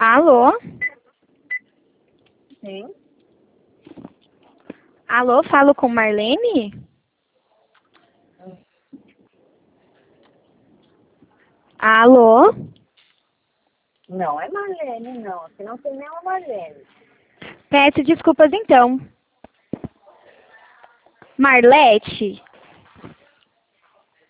Alô? Sim. Alô, falo com Marlene? Alô? Não é Marlene, não. Aqui não tem nenhuma Marlene. Peço desculpas então. Marlete?